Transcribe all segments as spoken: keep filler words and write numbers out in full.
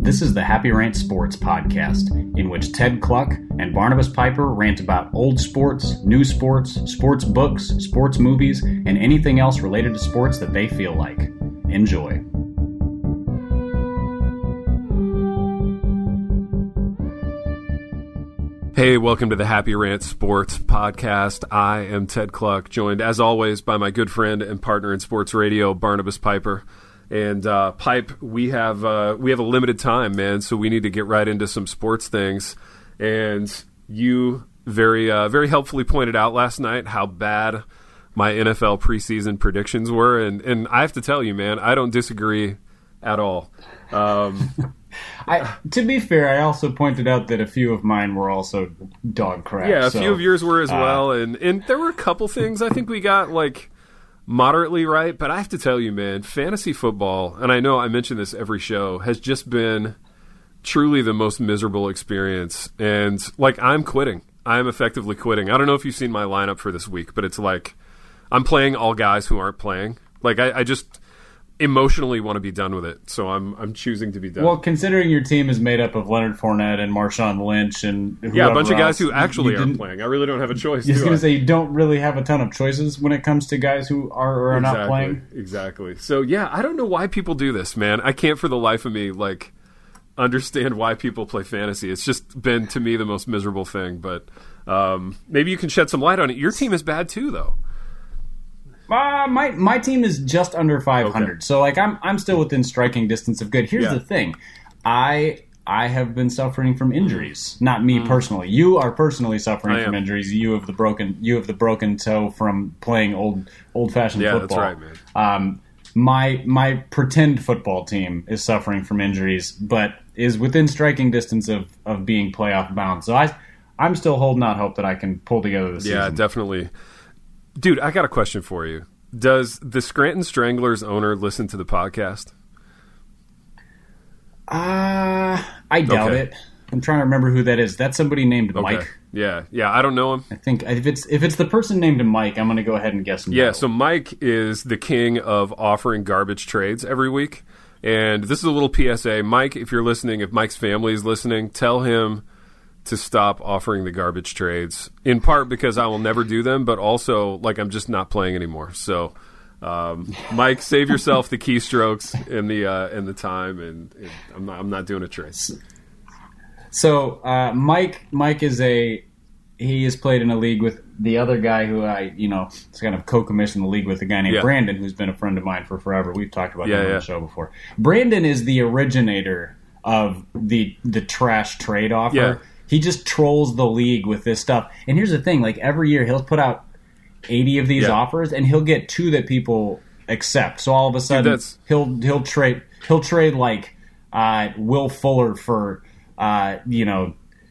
This is the Happy Rant Sports Podcast, in which Ted Cluck and Barnabas Piper rant about old sports, new sports, sports books, sports movies, and anything else related to sports that they feel like. Enjoy. Hey, welcome to the Happy Rant Sports Podcast. I am Ted Cluck, joined as always by my good friend and partner in sports radio, Barnabas Piper. And uh, Pipe, we have uh, we have a limited time, man, so we need to get right into some sports things. And you very uh, very helpfully pointed out last night how bad my N F L preseason predictions were, and and I have to tell you, man, I don't disagree at all. Um, I, to be fair, I also pointed out that a few of mine were also dog crap. Yeah, a so, few of yours were as uh, well, and and there were a couple things I think we got like moderately right, but I have to tell you, man, fantasy football, and I know I mention this every show, has just been truly the most miserable experience. And like, I'm quitting. I'm effectively quitting. I don't know if you've seen my lineup for this week, but it's like I'm playing all guys who aren't playing. Like, I, I just emotionally want to be done with it, so I'm I'm choosing to be done. Well, considering your team is made up of Leonard Fournette and Marshawn Lynch and yeah, a bunch of guys else, who actually you aren't playing. I really don't have a choice. I was do going I? to say, you don't really have a ton of choices when it comes to guys who are or are exactly, not playing. Exactly. So yeah, I don't know why people do this, man. I can't for the life of me like understand why people play fantasy. It's just been to me the most miserable thing. But um, maybe you can shed some light on it. Your team is bad too, though. Uh, my my team is just under five hundred, Okay. so like I'm I'm still within striking distance of good. Here's Yeah. the thing, I I have been suffering from injuries. Not me personally. You are personally suffering I from am. injuries. You have the broken you have the broken toe from playing old old fashioned Yeah, football. that's right, man. Um, my my pretend football team is suffering from injuries, but is within striking distance of, of being playoff bound. So I I'm still holding out hope that I can pull together the season. Yeah, definitely. Dude, I got a question for you. Does the Scranton Stranglers owner listen to the podcast? Uh, I doubt Okay. it. I'm trying to remember who that is. That's somebody named Okay. Mike. Yeah, yeah, I don't know him. I think if it's if it's the person named Mike, I'm going to go ahead and guess no. Yeah, so Mike is the king of offering garbage trades every week. And this is a little P S A. Mike, if you're listening, if Mike's family is listening, tell him to stop offering the garbage trades, in part because I will never do them, but also, like, I'm just not playing anymore. So, um, Mike, save yourself the keystrokes and the uh, and the time, and, and I'm not I'm not doing a trade. So uh, Mike Mike is a he has played in a league with the other guy who I you know it's kind of co-commissioned the league with, a guy named Yeah. Brandon, who's been a friend of mine for forever. We've talked about Yeah, him on yeah. the show before. Brandon is the originator of the the trash trade offer. Yeah. He just trolls the league with this stuff. And here's the thing, like every year he'll put out eighty of these Yeah. offers and he'll get two that people accept. So all of a sudden that's- he'll he'll trade he'll trade like uh, Will Fuller for uh, you know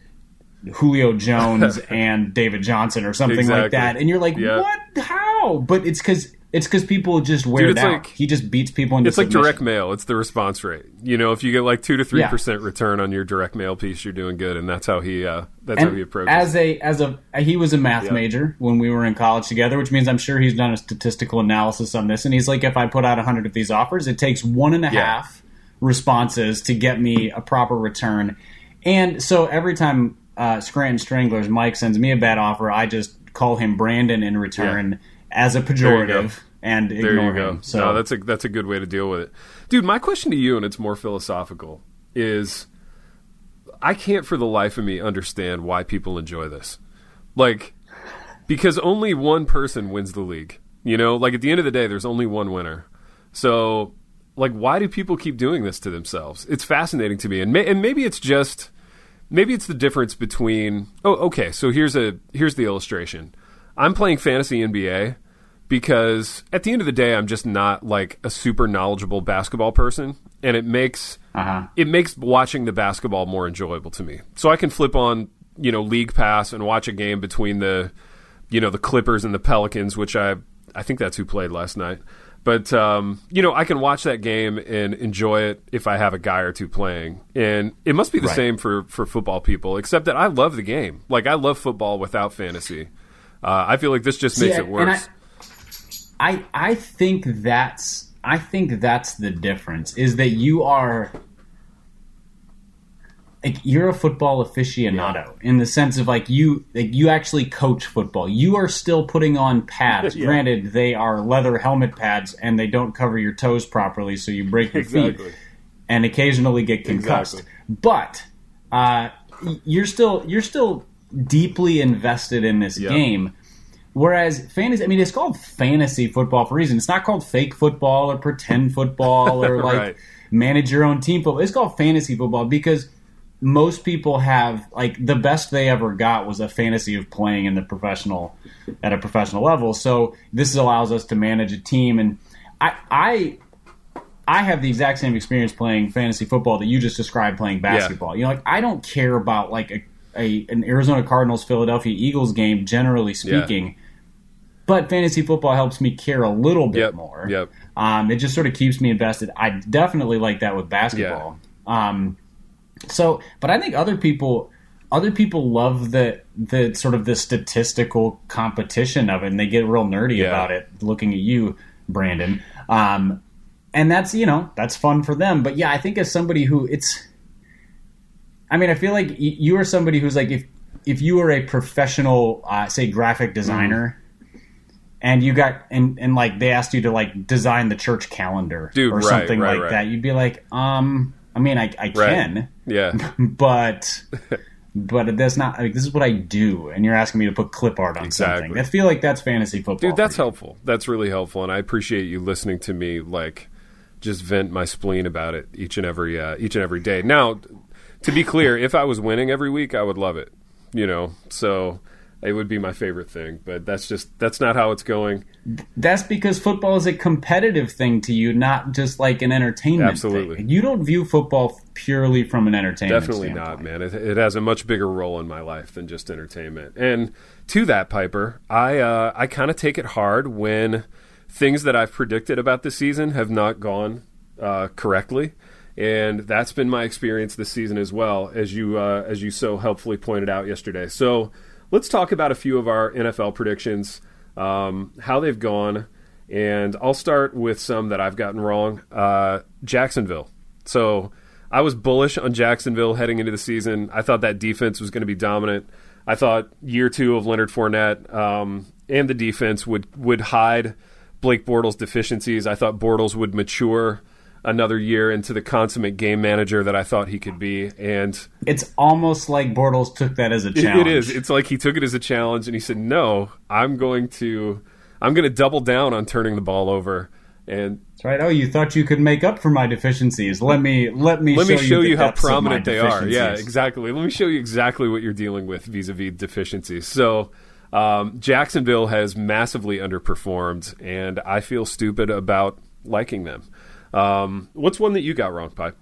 Julio Jones and David Johnson or something like Exactly. that. And you're like, Yeah. "What? How?" But it's cuz it's cuz people just wear Dude, it it's out. like- He just beats people into It's like submission. direct mail. It's the response rate. You know, if you get like two to three percent return on your direct mail piece, you're doing good, and that's how he uh, that's And how he approaches. as a as a he was a math Yeah. major when we were in college together, which means I'm sure he's done a statistical analysis on this. And he's like, if I put out a hundred of these offers, it takes one and a Yeah. half responses to get me a proper return. And so every time uh, Scranton Stranglers Mike sends me a bad offer, I just call him Brandon in return as a There you go. pejorative and There ignore you go. him. So No, that's a that's a good way to deal with it, dude. My question to you, and it's more philosophical, is I can't for the life of me understand why people enjoy this. Like, because only one person wins the league. You know, like at the end of the day, there's only one winner. So, like, why do people keep doing this to themselves? It's fascinating to me, and may, and maybe it's just maybe it's the difference between. Oh, okay. So here's a here's the illustration. I'm playing fantasy N B A. Because at the end of the day, I'm just not like a super knowledgeable basketball person, and it makes uh-huh. it makes watching the basketball more enjoyable to me. So I can flip on, you know, League Pass and watch a game between the, you know, the Clippers and the Pelicans, which I I think that's who played last night. But um, you know, I can watch that game and enjoy it if I have a guy or two playing. And it must be the Right. same for for football people, except that I love the game. Like I love football without fantasy. Uh, I feel like this just See, makes I- it and worse. I, I I think that's I think that's the difference, is that you are like you're a football aficionado yeah. in the sense of like you like you actually coach football. You are still putting on pads. yeah. Granted, they are leather helmet pads and they don't cover your toes properly, so you break your exactly. feet and occasionally get concussed. Exactly. But uh, you're still you're still deeply invested in this yep. game. Whereas fantasy, I mean, it's called fantasy football for a reason. It's not called fake football or pretend football or like right. manage your own team football. It's called fantasy football because most people have, like, the best they ever got was a fantasy of playing in the professional, at a professional level. So this allows us to manage a team. And I, I, I have the exact same experience playing fantasy football that you just described playing basketball. Yeah. You know, like, I don't care about like a, a an Arizona Cardinals Philadelphia Eagles game, generally speaking. Yeah. But fantasy football helps me care a little bit yep, more. Yep. Um, it just sort of keeps me invested. I definitely like that with basketball. Yeah. Um, so, but I think other people, other people love the the sort of the statistical competition of it, and they get real nerdy yeah. about it. Looking at you, Brandon, um, and that's you know that's fun for them. But yeah, I think as somebody who it's, I mean, I feel like you are somebody who's like if if you were a professional, uh, say, graphic designer. Mm. And you got and, and like they asked you to like design the church calendar Dude, or right, something right, like right. that. You'd be like, um, I mean, I I right. can, yeah, but but that's not. Like, this is what I do, and you're asking me to put clip art on exactly. something. I feel like that's fantasy football. Dude, that's helpful. That's really helpful, and I appreciate you listening to me like just vent my spleen about it each and every uh, each and every day. Now, to be clear, if I was winning every week, I would love it. You know, so. It would be my favorite thing, but that's just that's not how it's going. That's because football is a competitive thing to you, not just like an entertainment Absolutely. thing. You don't view football purely from an entertainment Definitely standpoint. not, man. It, it has a much bigger role in my life than just entertainment. And to that, Piper, I uh, I kind of take it hard when things that I've predicted about the season have not gone uh, correctly. And that's been my experience this season as well, as you uh, as you so helpfully pointed out yesterday. So let's talk about a few of our N F L predictions, um, how they've gone, and I'll start with some that I've gotten wrong. Uh, Jacksonville. So I was bullish on Jacksonville heading into the season. I thought that defense was going to be dominant. I thought year two of Leonard Fournette um, and the defense would, would hide Blake Bortles' deficiencies. I thought Bortles would mature another year into the consummate game manager that I thought he could be. And it's almost like Bortles took that as a challenge. It is. It's like he took it as a challenge and he said, no, I'm going to I'm going to double down on turning the ball over. And that's right. Oh, you thought you could make up for my deficiencies. Let me let me let show me show you, you the how prominent they are. deficiencies. Yeah, exactly. Let me show you exactly what you're dealing with vis-a-vis deficiencies. So um, Jacksonville has massively underperformed, and I feel stupid about liking them. Um, what's one that you got wrong, Pi?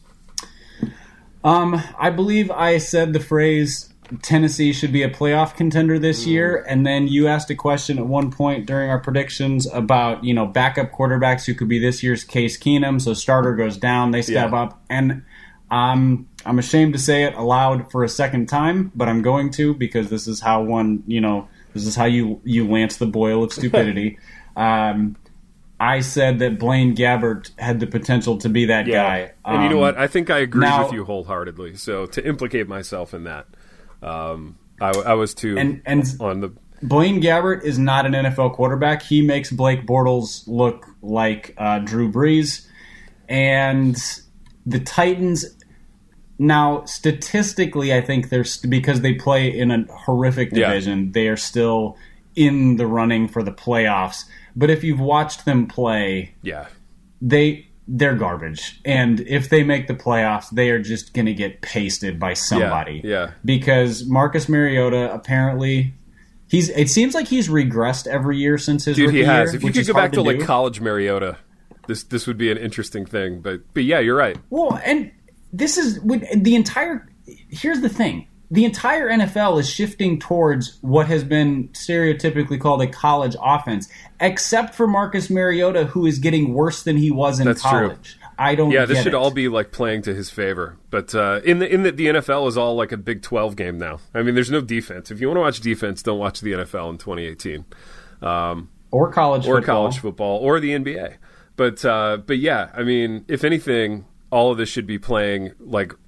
Um, I believe I said the phrase Tennessee should be a playoff contender this mm. year, and then you asked a question at one point during our predictions about, you know, backup quarterbacks who could be this year's Case Keenum. So starter goes down, they step yeah. up, and um, I'm ashamed to say it aloud for a second time, but I'm going to because this is how one, you know, this is how you you lance the boil of stupidity. um, I said that Blaine Gabbert had the potential to be that yeah. guy. And um, you know what? I think I agree now, with you wholeheartedly. So to implicate myself in that, um, I, I was too and, and on the. Blaine Gabbert is not an N F L quarterback. He makes Blake Bortles look like uh, Drew Brees. And the Titans, now statistically, I think they're st- because they play in a horrific division, yeah. they are still in the running for the playoffs. But if you've watched them play, yeah, they they're garbage. And if they make the playoffs, they are just going to get pasted by somebody. Yeah, yeah. Because Marcus Mariota apparently he's it seems like he's regressed every year since his Dude, rookie he has. year, If you could go back to, to like college Mariota, this this would be an interesting thing. But but yeah, you're right. Well, and this is the entire here's the thing. The entire N F L is shifting towards what has been stereotypically called a college offense, except for Marcus Mariota, who is getting worse than he was in That's college. True. I don't. Yeah, this get should it. all be like playing to his favor. But uh, in the in the, the N F L is all like a Big twelve game now. I mean, there's no defense. If you want to watch defense, don't watch the N F L in twenty eighteen, um, or college or football. college football, or the N B A. But uh, but yeah, I mean, if anything, all of this should be playing like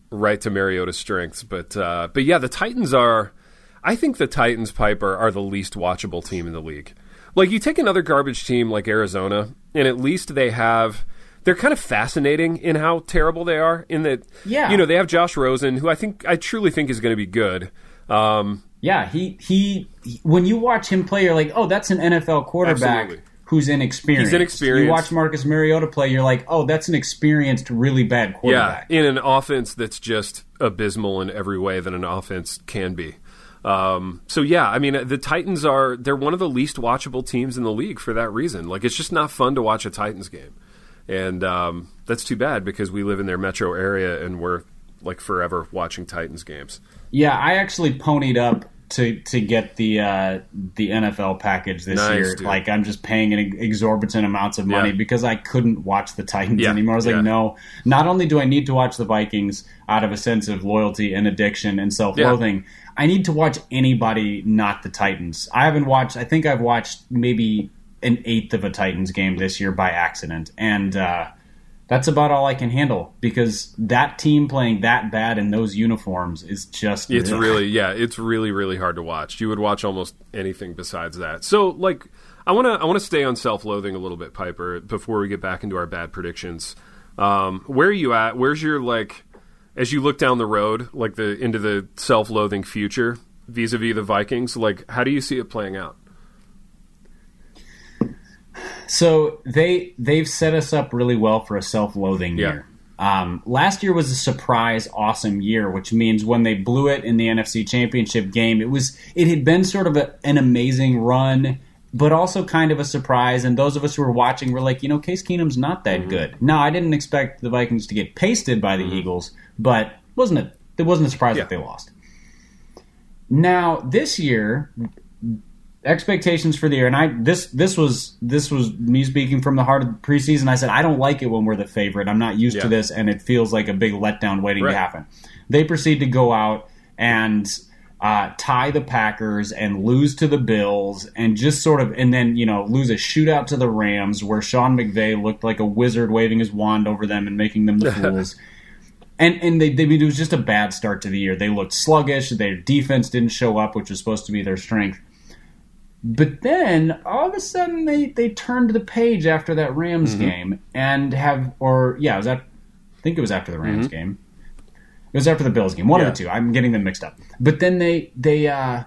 right to Mariota's strengths. But uh, but yeah, the Titans are. I think the Titans, Piper, are the least watchable team in the league. Like, you take another garbage team like Arizona, and at least they have. They're kind of fascinating in how terrible they are. In that, yeah. you know, they have Josh Rosen, who I think I truly think is going to be good. Um, yeah, he, he he. When you watch him play, you're like, oh, that's an N F L quarterback. Absolutely. Who's inexperienced. He's inexperienced. You watch Marcus Mariota play, you're like, oh, that's an experienced, really bad quarterback. Yeah, in an offense that's just abysmal in every way that an offense can be. Um, so, yeah, I mean, the Titans are, they're one of the least watchable teams in the league for that reason. Like, it's just not fun to watch a Titans game. And um, that's too bad because we live in their metro area and we're, like, forever watching Titans games. Yeah, I actually ponied up to to get the uh, the N F L package this nice, year. Dude. Like, I'm just paying an exorbitant amounts of money yeah. because I couldn't watch the Titans yeah. anymore. I was like, yeah. no, not only do I need to watch the Vikings out of a sense of loyalty and addiction and self-loathing, yeah. I need to watch anybody not the Titans. I haven't watched, I think I've watched maybe an eighth of a Titans game this year by accident. And uh, that's about all I can handle because that team playing that bad in those uniforms is just... It's ugh. really, yeah, it's really, really hard to watch. You would watch almost anything besides that. So, like, I want to I want to stay on self-loathing a little bit, Piper, before we get back into our bad predictions. Um, where are you at? Where's your, like, as you look down the road, like, the into the self-loathing future vis-a-vis the Vikings, like, how do you see it playing out? So they they've set us up really well for a self-loathing yeah. year. Um, last year was a surprise, awesome year, which means when they blew it in the N F C Championship game, it was it had been sort of a, an amazing run, but also kind of a surprise. And those of us who were watching were like, you know, Case Keenum's not that mm-hmm. good. Now, I didn't expect the Vikings to get pasted by the mm-hmm. Eagles, but wasn't it? It wasn't a surprise yeah. that they lost. Now this year. Expectations for the year, and I this this was this was me speaking from the heart of the preseason. I said I don't like it when we're the favorite. I'm not used yeah. to this, and it feels like a big letdown waiting right. to happen. They proceed to go out and uh, tie the Packers and lose to the Bills, and just sort of, and then you know lose a shootout to the Rams, where Sean McVay looked like a wizard waving his wand over them and making them the fools. And and they, they it was just a bad start to the year. They looked sluggish. Their defense didn't show up, which was supposed to be their strength. But then, all of a sudden, they, they turned the page after that Rams mm-hmm. game and have, or, yeah, it was that, I think it was after the Rams mm-hmm. game. It was after the Bills game. One yeah. of the two. I'm getting them mixed up. But then they, they, uh,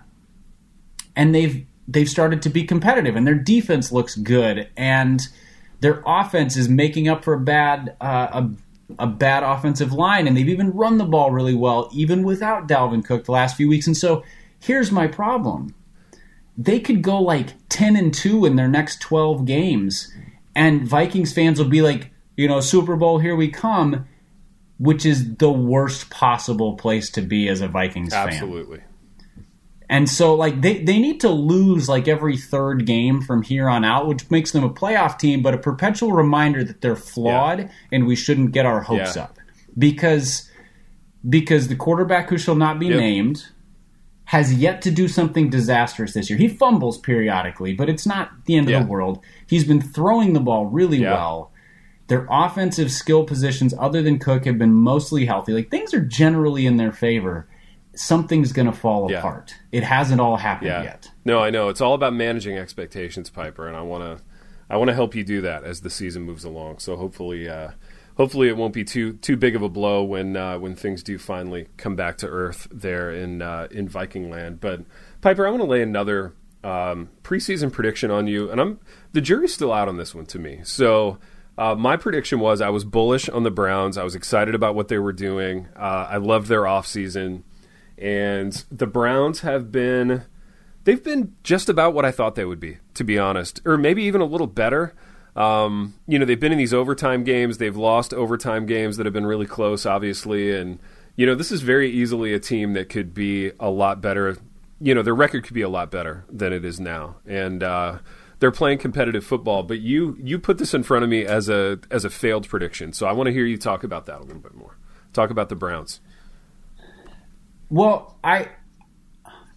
and they've, they've started to be competitive, and their defense looks good, and their offense is making up for a bad, uh, a, a bad offensive line, and they've even run the ball really well, even without Dalvin Cook the last few weeks. And so, here's my problem. They could go like ten and two in their next twelve games, and Vikings fans will be like, you know, Super Bowl, here we come, which is the worst possible place to be as a Vikings Absolutely. fan. Absolutely. And so, like, they, they need to lose like every third game from here on out, which makes them a playoff team, but a perpetual reminder that they're flawed yeah. and we shouldn't get our hopes yeah. up. Because because the quarterback who shall not be yep. named has yet to do something disastrous this year. He fumbles periodically, but it's not the end yeah. of the world. He's been throwing the ball really yeah. well. Their offensive skill positions, other than Cook, have been mostly healthy. Like, things are generally in their favor. Something's going to fall yeah. apart. It hasn't all happened yeah. yet. No, I know. It's all about managing expectations, Piper, and I want to I want to help you do that as the season moves along. So hopefully uh, hopefully it won't be too too big of a blow when uh, when things do finally come back to earth there in uh, in Viking land. But Piper, I want to lay another um, preseason prediction on you, and I'm the jury's still out on this one to me. So uh, my prediction was I was bullish on the Browns. I was excited about what they were doing. Uh, I loved their offseason. And the Browns have been, they've been just about what I thought they would be, to be honest, or maybe even a little better. Um, you know, they've been in these overtime games. They've lost overtime games that have been really close, obviously. And, you know, this is very easily a team that could be a lot better. You know, their record could be a lot better than it is now. And uh, they're playing competitive football. But you you put this in front of me as a as a failed prediction. So I want to hear you talk about that a little bit more. Talk about the Browns. Well, I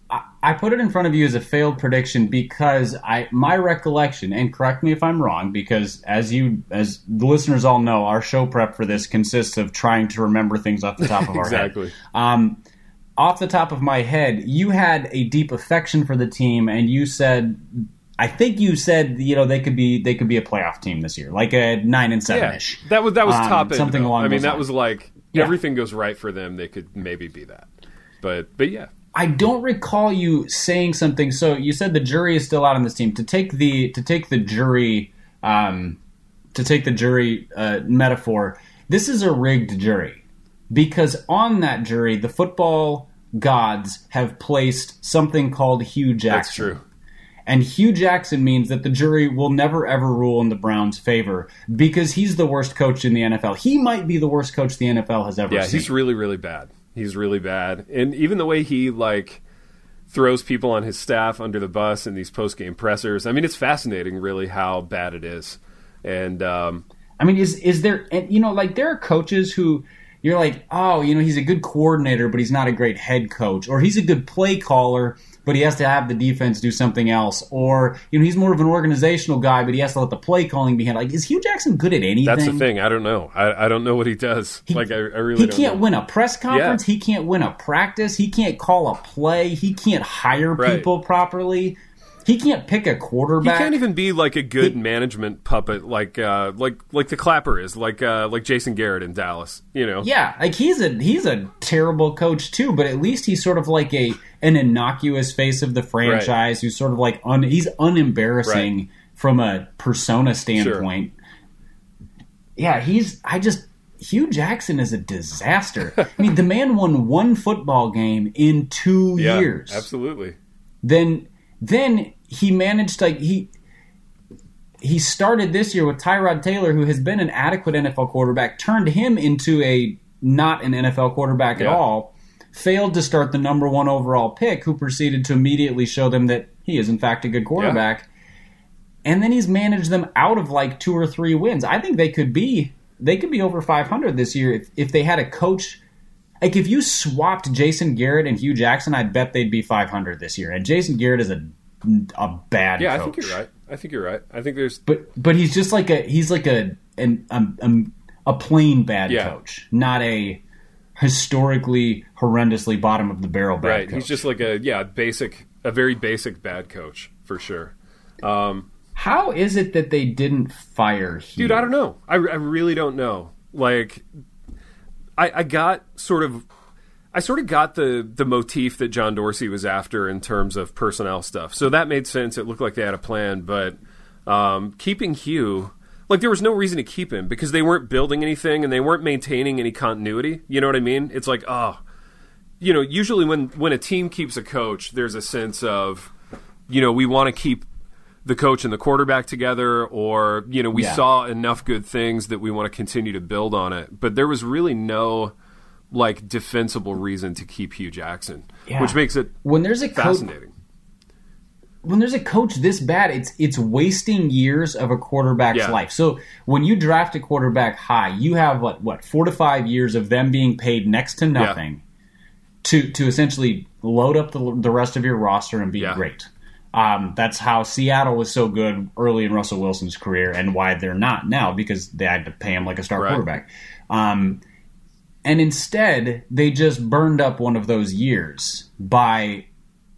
I, I put it in front of you as a failed prediction because I my recollection, and correct me if I'm wrong, because as you as the listeners all know, our show prep for this consists of trying to remember things off the top of our exactly. head. Um, off the top of my head, you had a deep affection for the team, and you said, I think you said, you know, they could be they could be a playoff team this year, like a nine and seven ish. Yeah, that was that was um, top end. Something though. along. I mean, those that lines. was like yeah. everything goes right for them. They could maybe be that, but but yeah. I don't recall you saying something. So you said the jury is still out on this team. To take the to take the jury um, to take the jury uh, metaphor, this is a rigged jury because on that jury, the football gods have placed something called Hugh Jackson. That's true. And Hugh Jackson means that the jury will never, ever rule in the Browns' favor because he's the worst coach in the N F L. He might be the worst coach the N F L has ever yeah, seen. Yeah, he's really, really bad. He's really bad. And even the way he, like, throws people on his staff under the bus in these post-game pressers, I mean, it's fascinating, really, how bad it is. And, um... I mean, is is there... And, you know, like, there are coaches who... You're like, oh, you know, he's a good coordinator, but he's not a great head coach. Or he's a good play caller, but he has to have the defense do something else. Or, you know, he's more of an organizational guy, but he has to let the play calling be handled. Like, is Hugh Jackson good at anything? That's the thing. I don't know. I, I don't know what he does. He, like, I, I really He don't can't know. win a press conference. Yeah. He can't win a practice. He can't call a play. He can't hire right. people properly. He can't pick a quarterback. He can't even be like a good he, management puppet, like uh, like like the Clapper is, like uh, like Jason Garrett in Dallas. You know, yeah, like he's a he's a terrible coach too, but at least he's sort of like a an innocuous face of the franchise right. who's sort of like un, he's unembarrassing right. from a persona standpoint. Sure. Yeah, he's I just Hugh Jackson is a disaster. I mean, the man won one football game in two yeah, years. Absolutely. Then then. He managed like he he started this year with Tyrod Taylor, who has been an adequate N F L quarterback, turned him into a not an N F L quarterback yeah. at all, failed to start the number one overall pick, who proceeded to immediately show them that he is in fact a good quarterback. Yeah. And then he's managed them out of like two or three wins. I think they could be they could be over five hundred this year if, if they had a coach. Like if you swapped Jason Garrett and Hugh Jackson, I'd bet they'd be five hundred this year. And Jason Garrett is a a bad yeah, coach. I think you're right. I think you're right. I think there's, but but he's just like a he's like a an um, um, a plain bad yeah. coach, not a historically horrendously bottom of the barrel bad right. coach. He's just like a yeah basic, a very basic bad coach for sure. Um, How is it that they didn't fire Hugh? Dude, I don't know. I, I really don't know. Like, I, I got sort of. I sort of got the, the motif that John Dorsey was after in terms of personnel stuff. So that made sense. It looked like they had a plan. But um, keeping Hugh, like there was no reason to keep him because they weren't building anything and they weren't maintaining any continuity. You know what I mean? It's like, oh, you know, usually when, when a team keeps a coach, there's a sense of, you know, we want to keep the coach and the quarterback together or, you know, we yeah. saw enough good things that we want to continue to build on it. But there was really no... like defensible reason to keep Hugh Jackson, yeah. which makes it when there's a fascinating. Co- when there's a coach this bad, it's it's wasting years of a quarterback's yeah. life. So when you draft a quarterback high, you have what what four to five years of them being paid next to nothing yeah. to to essentially load up the the rest of your roster and be yeah. great. Um, that's how Seattle was so good early in Russell Wilson's career, and why they're not now because they had to pay him like a star right. quarterback. Um, And instead, they just burned up one of those years by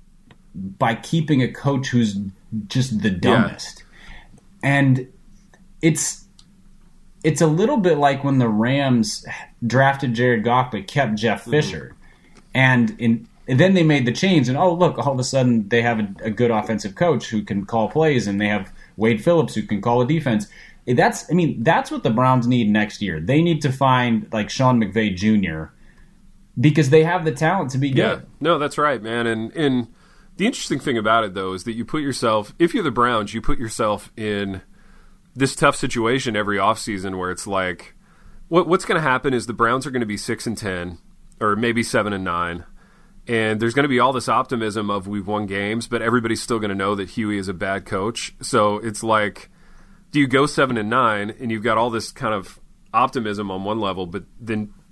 by keeping a coach who's just the dumbest. Yeah. And it's it's a little bit like when the Rams drafted Jared Goff but kept Jeff Fisher. Mm-hmm. And in and then they made the change, and oh, look, all of a sudden they have a, a good offensive coach who can call plays, and they have Wade Phillips who can call a defense. That's, I mean, that's what the Browns need next year. They need to find like Sean McVay Junior because they have the talent to be good. Yeah, no, that's right, man. And and the interesting thing about it though is that you put yourself, if you're the Browns, you put yourself in this tough situation every offseason where it's like, what what's going to happen is the Browns are going to be six and ten, or maybe seven and nine, and there's going to be all this optimism of we've won games, but everybody's still going to know that Huey is a bad coach. So it's like, do you go seven and nine and you've got all this kind of optimism on one level, but then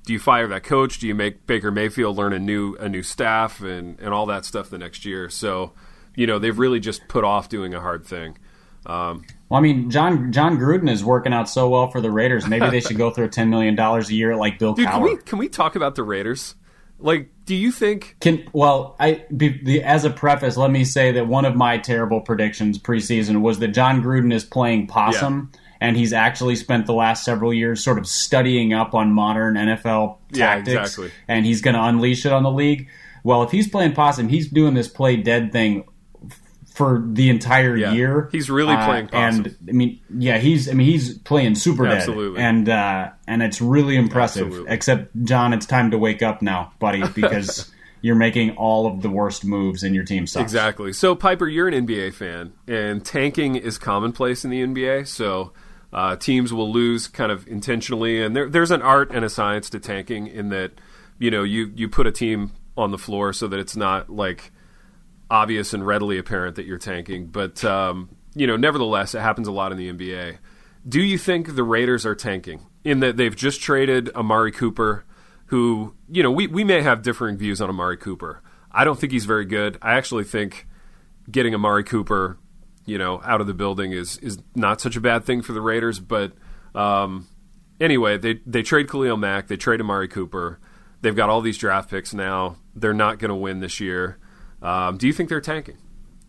do you fire that coach? Do you make Baker Mayfield learn a new a new staff and, and all that stuff the next year? So, you know, they've really just put off doing a hard thing. Um, well, I mean, John John Gruden is working out so well for the Raiders. Maybe they should go through ten million dollars a year like Bill dude, Cowher. Can we, can we talk about the Raiders? Like, do you think... Can Well, I be, the, as a preface, let me say that one of my terrible predictions preseason was that John Gruden is playing possum, yeah. and he's actually spent the last several years sort of studying up on modern N F L tactics, yeah, exactly. and he's going to unleash it on the league. Well, if he's playing possum, he's doing this play dead thing for the entire yeah. year. He's really playing possum. And I mean, yeah, he's I mean he's playing super dead. Absolutely. And uh, and it's really impressive. Absolutely. Except, John, it's time to wake up now, buddy, because you're making all of the worst moves and your team sucks. Exactly. So, Piper, you're an N B A fan, and tanking is commonplace in the N B A. So uh, teams will lose kind of intentionally, and there, there's an art and a science to tanking in that, you know, you, you put a team on the floor so that it's not like obvious and readily apparent that you're tanking. But, um, you know, nevertheless, it happens a lot in the N B A. Do you think the Raiders are tanking in that they've just traded Amari Cooper, who, you know, we, we may have differing views on Amari Cooper. I don't think he's very good. I actually think getting Amari Cooper, you know, out of the building is is not such a bad thing for the Raiders. But um, anyway, they, they trade Khalil Mack. They trade Amari Cooper. They've got all these draft picks now. They're not going to win this year. Um, do you think they're tanking?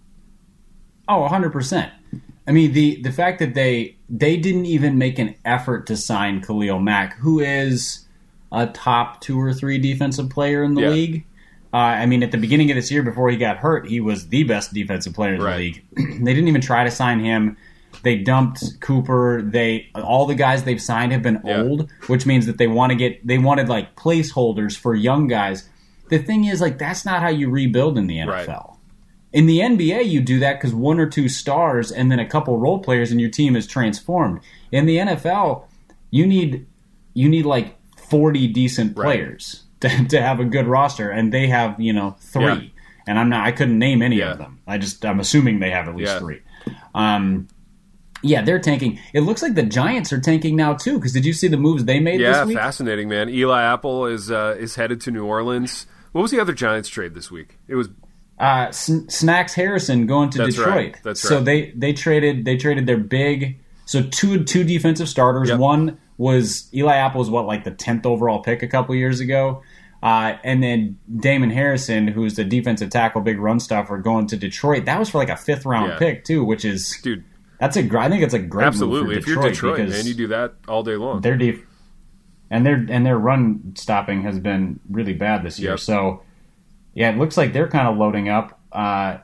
Oh, one hundred percent. I mean, the, the fact that they they didn't even make an effort to sign Khalil Mack, who is a top two or three defensive player in the yeah. league. Uh, I mean, at the beginning of this year, before he got hurt, he was the best defensive player in right. the league. They didn't even try to sign him. They dumped Cooper. They all the guys they've signed have been yeah. old, which means that they want to get they wanted like placeholders for young guys. The thing is, like, that's not how you rebuild in the N F L. Right. In the N B A, you do that because one or two stars and then a couple role players and your team is transformed. In the N F L, you need you need like forty decent players right. to, to have a good roster, and they have, you know, three. Yeah. And I'm not I couldn't name any yeah. of them. I just I'm assuming they have at least yeah. three. Um, yeah, they're tanking. It looks like the Giants are tanking now too. Because did you see the moves they made yeah, this week? Yeah, fascinating, man. Eli Apple is uh, is headed to New Orleans. What was the other Giants trade this week? It was uh, S- Snacks Harrison going to That's Detroit. Right. That's right. So they, they traded they traded their big so two two defensive starters. Yep. One was Eli Apple was what like the tenth overall pick a couple years ago, uh, and then Damon Harrison, who's the defensive tackle, big run stuffer, going to Detroit. That was for like a fifth round yeah. pick too, which is dude. That's a I think it's a great absolutely. move for if Detroit you're Detroit, because man, you do that all day long. Their def- and their and their run stopping has been really bad this year. Yep. So. Yeah, it looks like they're kind of loading up uh,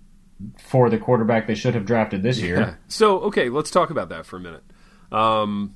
for the quarterback they should have drafted this year. Yeah. So, okay, let's talk about that for a minute. Um,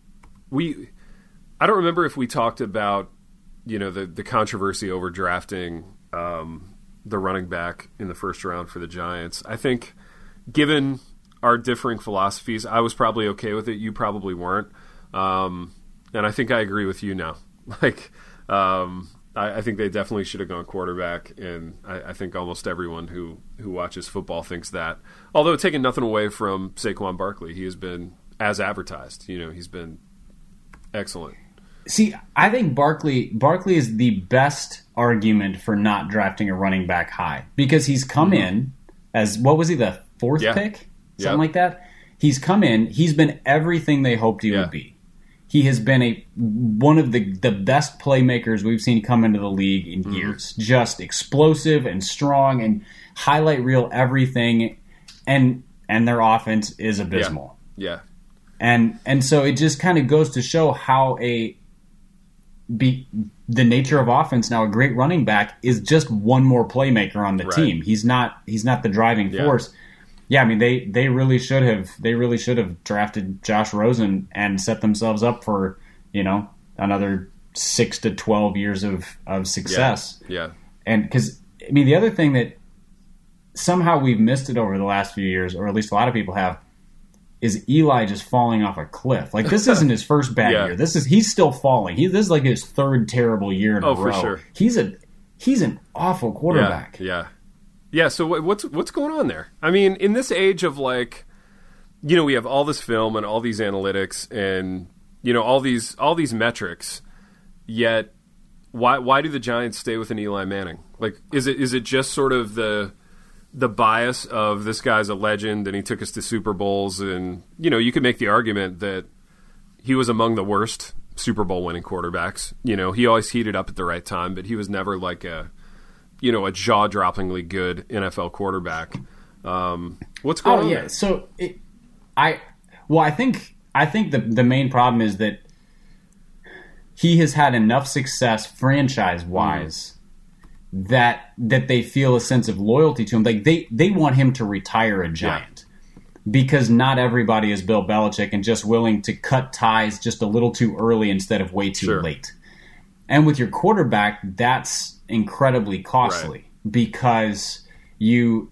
we, I don't remember if we talked about, you know, the, the controversy over drafting um, the running back in the first round for the Giants. I think, given our differing philosophies, I was probably okay with it. You probably weren't. Um, and I think I agree with you now. Like, um, I, I think they definitely should have gone quarterback, and I, I think almost everyone who, who watches football thinks that. Although taking nothing away from Saquon Barkley, he has been as advertised. You know, he's been excellent. See, I think Barkley Barkley is the best argument for not drafting a running back high because he's come mm-hmm. in as what was he the fourth yeah. pick, something yep. like that. He's come in. He's been everything they hoped he yeah. would be. He has been a one of the, the best playmakers we've seen come into the league in mm-hmm. years. Just explosive and strong and highlight reel everything, and and their offense is abysmal. Yeah, yeah. and and so it just kind of goes to show how a be the nature of offense now. A great running back is just one more playmaker on the right. team. He's not he's not the driving yeah. force. Yeah, I mean they, they really should have they really should have drafted Josh Rosen and set themselves up for, you know, another six to twelve years of, of success. Yeah. yeah. And because I mean the other thing that somehow we've missed it over the last few years, or at least a lot of people have, is Eli just falling off a cliff. Like this isn't his first bad yeah. year. This is he's still falling. He this is like his third terrible year in oh, a row. For sure. He's a he's an awful quarterback. Yeah. yeah. Yeah, so what's what's going on there? I mean, in this age of like, you know, we have all this film and all these analytics and, you know, all these all these metrics. Yet, why why do the Giants stay with an Eli Manning? Like, is it is it just sort of the the bias of this guy's a legend and he took us to Super Bowls, and you know you could make the argument that he was among the worst Super Bowl winning quarterbacks. You know, he always heated up at the right time, but he was never like a you know a jaw droppingly good N F L quarterback. Um, what's going oh, on? yeah. There? So it, I well, I think I think the the main problem is that he has had enough success franchise-wise mm. that that they feel a sense of loyalty to him. Like they, they want him to retire a Giant yeah. because not everybody is Bill Belichick and just willing to cut ties just a little too early instead of way too sure. late. And with your quarterback, that's incredibly costly right. because you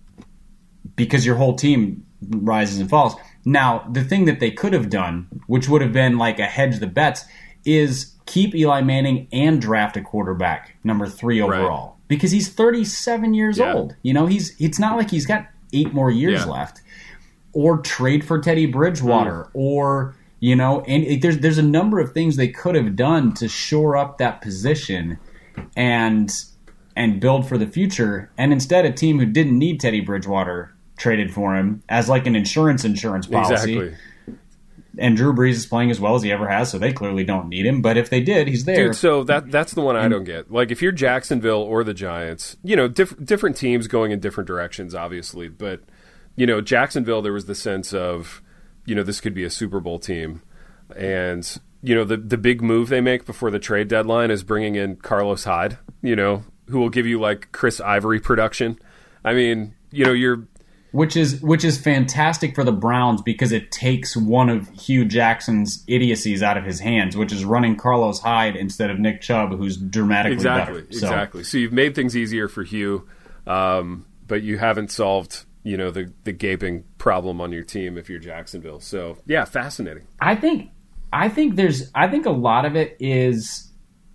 because your whole team rises and falls. Now, the thing that they could have done, which would have been like a hedge the bets, is keep Eli Manning and draft a quarterback, number three overall, right. because he's thirty-seven years yeah. old. You know, he's it's not like he's got eight more years yeah. left. Or trade for Teddy Bridgewater, mm. or you know, and it, there's there's a number of things they could have done to shore up that position and and build for the future. And instead, a team who didn't need Teddy Bridgewater traded for him as like an insurance insurance policy. Exactly. And Drew Brees is playing as well as he ever has, so they clearly don't need him. But if they did, he's there. Dude, so that that's the one I don't get. Like, if you're Jacksonville or the Giants, you know, diff- different teams going in different directions, obviously. But, you know, Jacksonville, there was the sense of, you know, this could be a Super Bowl team. And, you know, the, the big move they make before the trade deadline is bringing in Carlos Hyde, you know, who will give you, like, Chris Ivory production. I mean, you know, you're... Which is which is fantastic for the Browns because it takes one of Hugh Jackson's idiocies out of his hands, which is running Carlos Hyde instead of Nick Chubb, who's dramatically exactly, better. Exactly. So. so you've made things easier for Hugh, um, but you haven't solved, you know, the the gaping problem on your team if you're Jacksonville. So yeah, fascinating. I think I think there's I think a lot of it is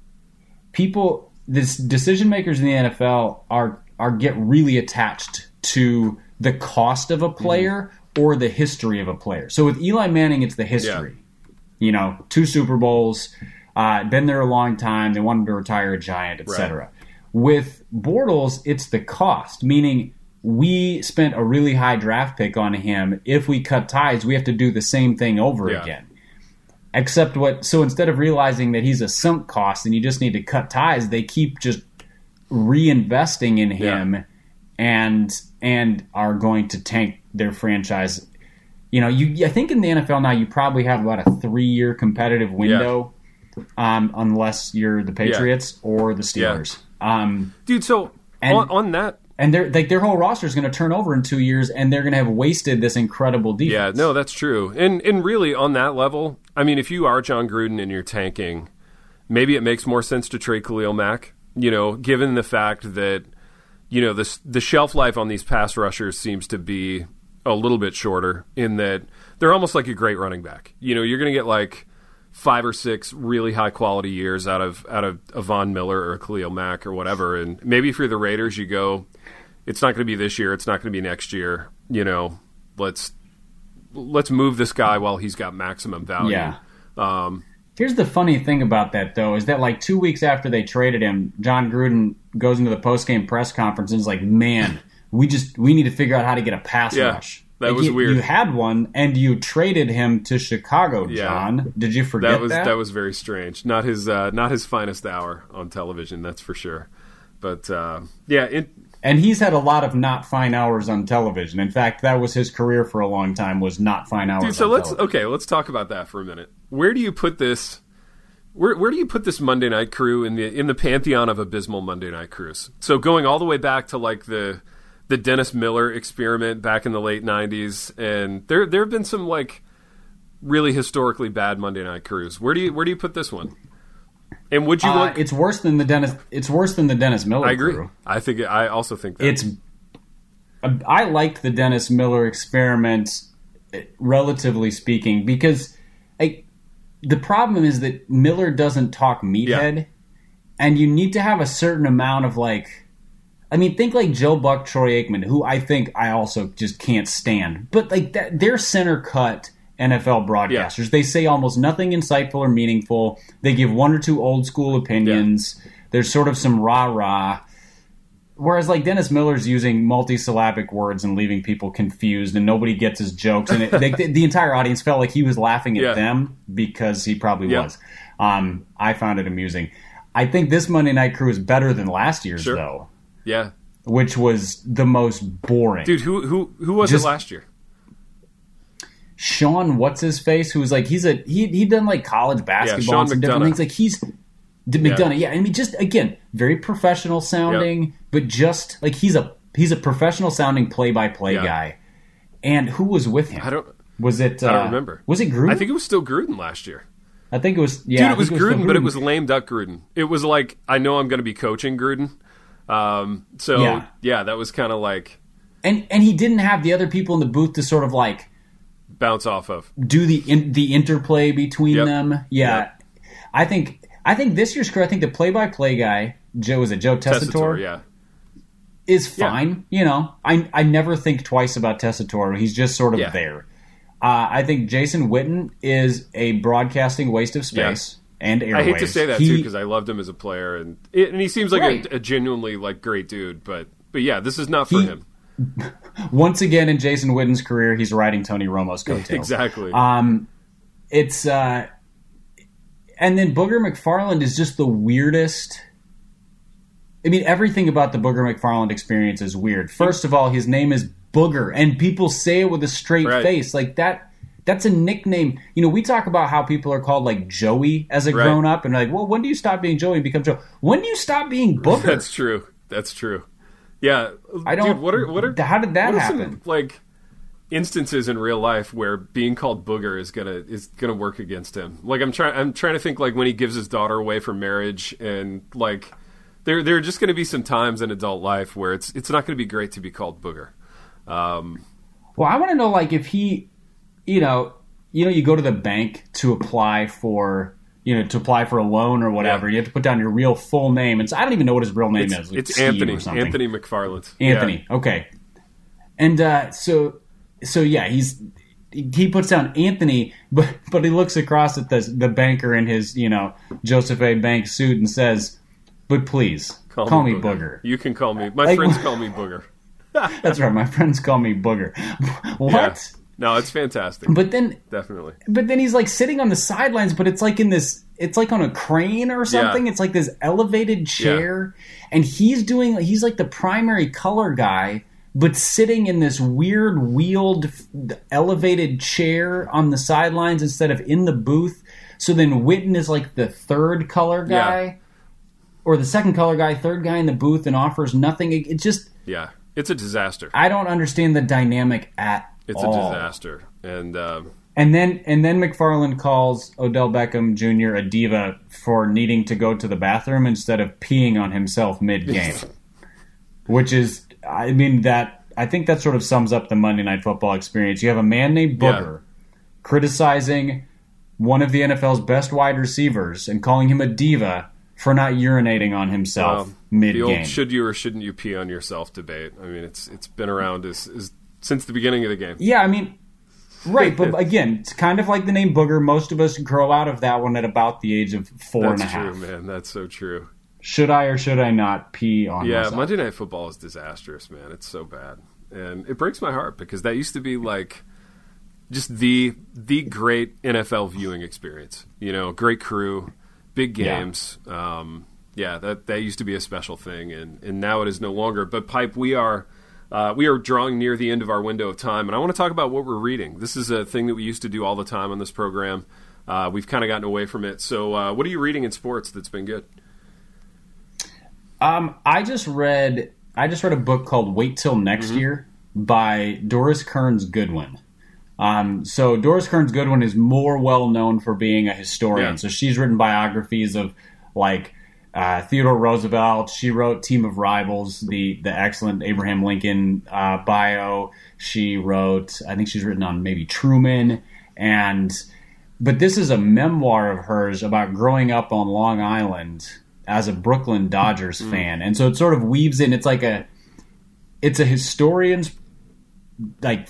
people this decision makers in the N F L are are get really attached to the cost of a player mm-hmm. or the history of a player. So with Eli Manning, it's the history. Yeah. You know, two Super Bowls, uh, been there a long time. They wanted to retire a Giant, et cetera. Right. With Bortles, it's the cost, meaning we spent a really high draft pick on him. If we cut ties, we have to do the same thing over yeah. again. Except what? So instead of realizing that he's a sunk cost and you just need to cut ties, they keep just reinvesting in him. Yeah. and and are going to tank their franchise. You know, you I think in the N F L now you probably have about a three-year competitive window, yeah. um, unless you're the Patriots yeah. or the Steelers. Yeah. Um, Dude, so and, on, on that... And they're, like their whole roster is going to turn over in two years, and they're going to have wasted this incredible defense. Yeah, no, that's true. And and really, on that level, I mean, if you are John Gruden and you're tanking, maybe it makes more sense to trade Khalil Mack, you know, given the fact that you know, the, the shelf life on these pass rushers seems to be a little bit shorter in that they're almost like a great running back. You know, you're going to get like five or six really high-quality years out of out of a Von Miller or a Khalil Mack or whatever. And maybe if you're the Raiders, you go, it's not going to be this year, it's not going to be next year. You know, let's let's move this guy while he's got maximum value. Yeah. Um, Here's the funny thing about that, though, is that like two weeks after they traded him, John Gruden goes into the post-game press conference and is like, man, we just we need to figure out how to get a pass yeah, rush. That like was you, weird. You had one, and you traded him to Chicago, John. Yeah. Did you forget that? Was, that? that was very strange. Not his uh, not his finest hour on television, that's for sure. But, uh, yeah. It, and he's had a lot of not fine hours on television. In fact, that was his career for a long time, was not fine hours Dude, so on let's, television. Okay, let's talk about that for a minute. Where do you put this... Where where do you put this Monday Night Crew in the in the pantheon of abysmal Monday Night Crews? So going all the way back to like the the Dennis Miller experiment back in the late nineties, and there there have been some like really historically bad Monday Night Crews. Where do you where do you put this one? And would you uh, look? It's worse than the Dennis. It's worse than the Dennis Miller. I agree. Crew. I think it, I also think that it's. I liked the Dennis Miller experiment, relatively speaking, because I. The problem is that Miller doesn't talk meathead, yeah. and you need to have a certain amount of like, I mean, think like Joe Buck, Troy Aikman, who I think I also just can't stand. But like that, their center cut N F L broadcasters. Yeah. They say almost nothing insightful or meaningful. They give one or two old school opinions. Yeah. There's sort of some rah-rah. Whereas like Dennis Miller's using multisyllabic words and leaving people confused, and nobody gets his jokes. And it, they, the entire audience felt like he was laughing at yeah. them because he probably yeah. was. Um, I found it amusing. I think this Monday Night Crew is better than last year's, sure. though. Yeah. Which was the most boring. Dude, who who who was Just, it last year? Sean, what's his face? Who was like he's a he he done like college basketball yeah, and some different things. Like he's McDonough, yeah. yeah. I mean, just again, very professional sounding, yep. but just like he's a he's a professional sounding play by play guy. And who was with him? I don't. Was it? I don't uh, remember. Was it Gruden? I think it was still Gruden last year. I think it was. Yeah, dude, it was it was Gruden, Gruden, but it was lame duck Gruden. It was like I know I'm going to be coaching Gruden. Um, so yeah, yeah that was kind of like, and and he didn't have the other people in the booth to sort of like bounce off of, do the in, the interplay between yep. them. Yeah, yep. I think I think this year's crew. I think the play by play guy, Joe, was it Joe Tessitore? Tessitore, yeah, is fine. Yeah. You know, I I never think twice about Tessitore. He's just sort of yeah. there. Uh, I think Jason Witten is a broadcasting waste of space. Yeah. And airways. I hate to say that he, too because I loved him as a player, and it, and he seems like right. a, a genuinely like great dude. But but yeah, this is not for he, him. Once again in Jason Witten's career, he's riding Tony Romo's coattails. Exactly. Um, it's uh, and then Booger McFarland is just the weirdest. I mean, everything about the Booger McFarland experience is weird. First of all, his name is Booger, and people say it with a straight right. face like that. That's a nickname. You know, we talk about how people are called like Joey as a right. grown up, and like, well, when do you stop being Joey and become Joe? When do you stop being Booger? That's true. That's true. Yeah, I don't. Dude, what are what are how did that what are happen? Some, like instances in real life where being called Booger is gonna is gonna work against him. Like I'm trying I'm trying to think like when he gives his daughter away for marriage, and like there there are just gonna be some times in adult life where it's it's not gonna be great to be called Booger. Um, well, I want to know like if he. You know, you know, you go to the bank to apply for, you know, to apply for a loan or whatever. Yeah. You have to put down your real full name, and so I don't even know what his real name it's, is. Like it's Steve Anthony. Or something. Anthony McFarland. Anthony. Yeah. Okay. And uh, so, so yeah, he's he puts down Anthony, but but he looks across at the the banker in his you know Joseph A. Bank suit and says, "But please call, call me, me Booger. Booger. You can call me. My like, friends call me Booger." That's right. My friends call me Booger. What? Yeah. No, it's fantastic. But then, definitely. But then he's like sitting on the sidelines, but it's like in this. It's like on a crane or something. Yeah. It's like this elevated chair, yeah. and he's doing. He's like the primary color guy, but sitting in this weird wheeled, elevated chair on the sidelines instead of in the booth. So then Witten is like the third color guy, yeah. or the second color guy, third guy in the booth, and offers nothing. It, it just. Yeah, it's a disaster. I don't understand the dynamic at. It's all. a disaster, and um, and then and then McFarland calls Odell Beckham Junior a diva for needing to go to the bathroom instead of peeing on himself mid game, which is, I mean that I think that sort of sums up the Monday Night Football experience. You have a man named Booger yeah. criticizing one of the N F L's best wide receivers and calling him a diva for not urinating on himself um, mid game. The old should you or shouldn't you pee on yourself debate. I mean, it's it's been around as. as since the beginning of the game. Yeah, I mean, right, but again, it's kind of like the name Booger. Most of us grow out of that one at about the age of four That's and a half. That's true, man. That's so true. Should I or should I not pee on yeah, myself? Yeah, Monday Night Football is disastrous, man. It's so bad. And it breaks my heart because that used to be like just the the great N F L viewing experience. You know, great crew, big games. Yeah, um, yeah that, that used to be a special thing, and, and now it is no longer. But, Pipe, we are... Uh, we are drawing near the end of our window of time, and I want to talk about what we're reading. This is a thing that we used to do all the time on this program. Uh, we've kind of gotten away from it. So uh, what are you reading in sports that's been good? Um, I just read I just read a book called Wait Till Next mm-hmm. Year by Doris Kearns Goodwin. Um, so Doris Kearns Goodwin is more well known for being a historian. Yeah. So she's written biographies of like Uh, Theodore Roosevelt. She wrote Team of Rivals, the the excellent Abraham Lincoln uh, bio. She wrote, I think she's written on maybe Truman, and but this is a memoir of hers about growing up on Long Island as a Brooklyn Dodgers mm. fan, and so it sort of weaves in. It's like a, it's a historian's like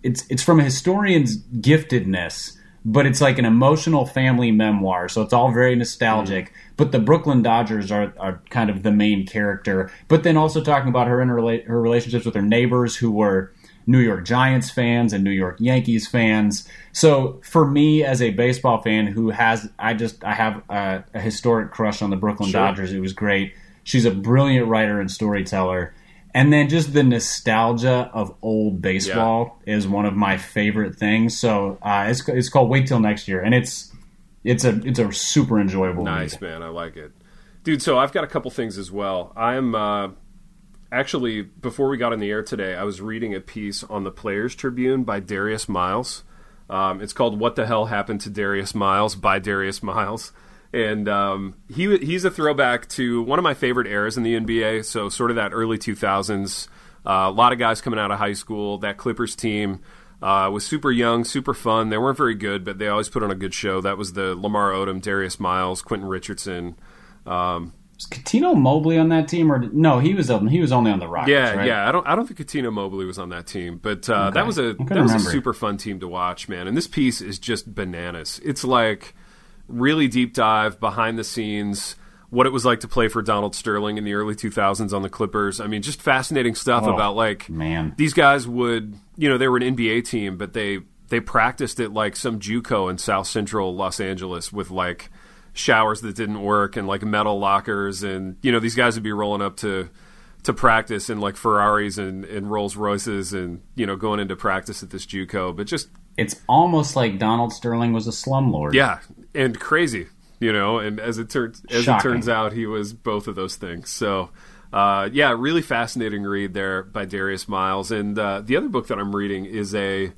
it's it's from a historian's giftedness, but it's like an emotional family memoir. So it's all very nostalgic. Mm. But the Brooklyn Dodgers are, are kind of the main character. But then also talking about her interrela- her relationships with her neighbors who were New York Giants fans and New York Yankees fans. So for me as a baseball fan who has, I just, I have a, a historic crush on the Brooklyn sure. Dodgers. It was great. She's a brilliant writer and storyteller. And then just the nostalgia of old baseball yeah. is one of my favorite things. So uh, it's it's called Wait Till Next Year, and it's it's a it's a super enjoyable. Nice read. Man, I like it, dude. So I've got a couple things as well. I'm uh, actually before we got on the air today, I was reading a piece on the Players Tribune by Darius Miles. Um, it's called "What the Hell Happened to Darius Miles" by Darius Miles. And um, he he's a throwback to one of my favorite eras in the N B A, so sort of that early two thousands. Uh, a lot of guys coming out of high school. That Clippers team uh, was super young, super fun. They weren't very good, but they always put on a good show. That was the Lamar Odom, Darius Miles, Quentin Richardson. Um, was Cuttino Mobley on that team, or no? He was he was only on the Rockets. Yeah, right? yeah. I don't I don't think Cuttino Mobley was on that team, but uh, okay. that was a that was a super fun team to watch, man. And this piece is just bananas. It's like really deep dive behind the scenes, what it was like to play for Donald Sterling in the early two thousands on the Clippers. I mean, just fascinating stuff oh, about like man. These guys would, you know, they were an N B A team, but they they practiced at like some JUCO in South Central Los Angeles with like showers that didn't work and like metal lockers, and you know, these guys would be rolling up to to practice in like Ferraris and, and Rolls Royces, and you know, going into practice at this JUCO, but just. It's almost like Donald Sterling was a slumlord. Yeah, and crazy, you know. And as it turns as Shocking. it turns out, he was both of those things. So, uh, yeah, really fascinating read there by Darius Miles. And uh, the other book that I'm reading is a,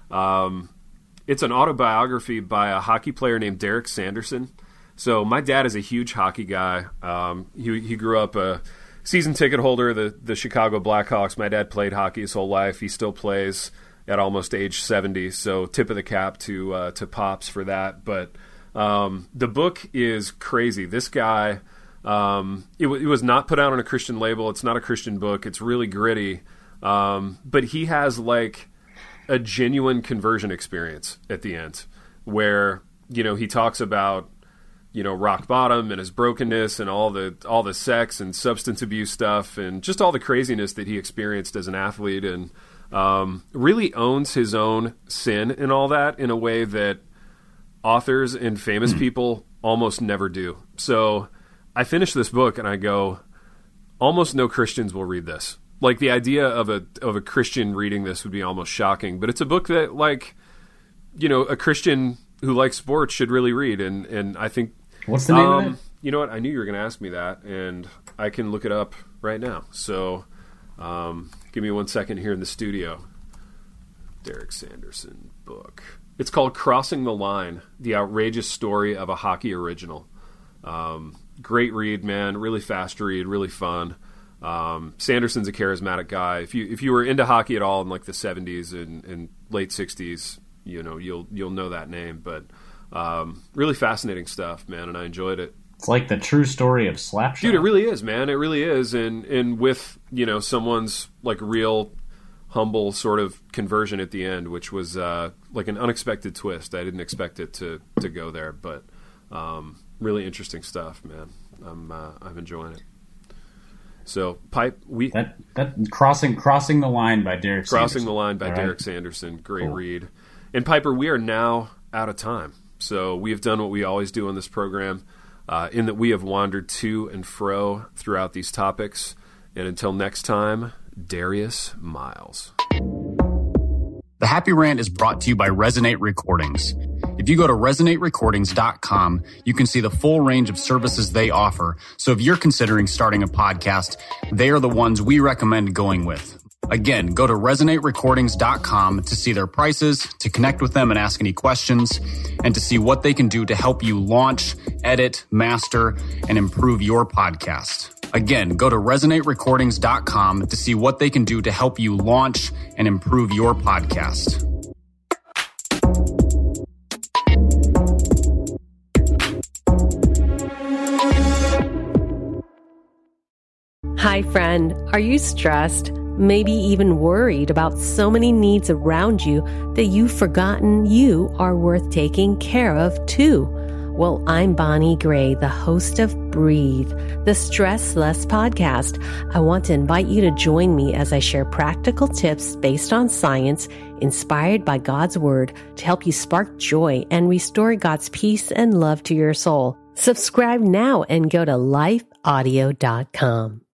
um, it's an autobiography by a hockey player named Derek Sanderson. So my dad is a huge hockey guy. Um, he he grew up a season ticket holder of the the Chicago Blackhawks. My dad played hockey his whole life. He still plays at almost age seventy, so tip of the cap to uh, to Pops for that. But um, the book is crazy. This guy, um, it, w- it was not put out on a Christian label. It's not a Christian book. It's really gritty. Um, but he has like a genuine conversion experience at the end where, you know, he talks about, you know, rock bottom and his brokenness and all the all the sex and substance abuse stuff and just all the craziness that he experienced as an athlete, and Um, really owns his own sin and all that in a way that authors and famous people almost never do. So I finish this book and I go, almost no Christians will read this. Like the idea of a of a Christian reading this would be almost shocking. But it's a book that, like, you know, a Christian who likes sports should really read. And, and I think... What's the name um, of it? You know what? I knew you were going to ask me that, and I can look it up right now. So... Um, give me one second here in the studio. Derek Sanderson book. It's called Crossing the Line, The Outrageous Story of a Hockey Original. Um, great read, man. Really fast read, really fun. Um, Sanderson's a charismatic guy. If you if you were into hockey at all in like the seventies and, and late sixties, you know, you'll you'll know that name. But um, really fascinating stuff, man, and I enjoyed it. It's like the true story of Slapshot. Dude, it really is, man. It really is. And and with, you know, someone's like real humble sort of conversion at the end, which was uh, like an unexpected twist. I didn't expect it to, to go there, but um, really interesting stuff, man. I'm uh, I'm enjoying it. So, Pipe, we that that crossing crossing the line by Derek Crossing Sanderson. the Line by All Derek right. Sanderson. Great Cool. read. And Piper, we are now out of time. So we have done what we always do on this program. Uh, in that we have wandered to and fro throughout these topics. And until next time, Darius Miles. The Happy Rant is brought to you by Resonate Recordings. If you go to resonate recordings dot com, you can see the full range of services they offer. So if you're considering starting a podcast, they are the ones we recommend going with. Again, go to resonate recordings dot com to see their prices, to connect with them and ask any questions, and to see what they can do to help you launch, edit, master, and improve your podcast. Again, go to resonate recordings dot com to see what they can do to help you launch and improve your podcast. Hi, friend. Are you stressed? Maybe even worried about so many needs around you that you've forgotten you are worth taking care of too. Well, I'm Bonnie Gray, the host of Breathe, the Stress Less podcast. I want to invite you to join me as I share practical tips based on science, inspired by God's Word, to help you spark joy and restore God's peace and love to your soul. Subscribe now and go to life audio dot com.